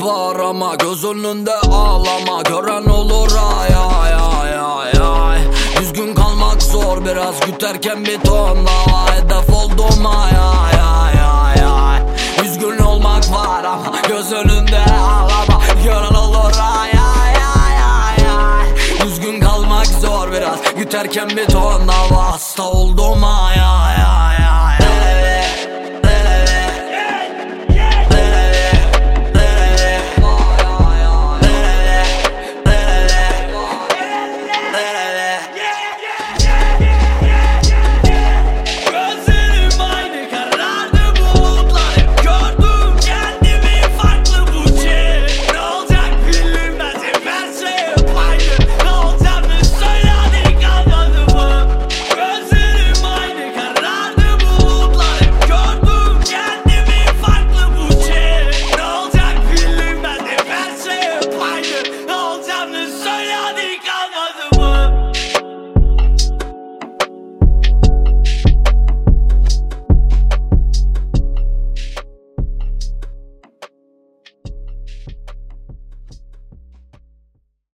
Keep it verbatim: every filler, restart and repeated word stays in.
var ama göz önünde ağlama. Gören olur ay ay ay ay ay. Düzgün kalmak zor, biraz güterken bir ton daha. Hedef oldum ay ay ay ay ay. Üzgün olmak var ama göz önünde ağlama. Gören olur ay ay ay ay ay. Düzgün kalmak zor, biraz güterken bir ton daha. Hasta oldum ay ay ay.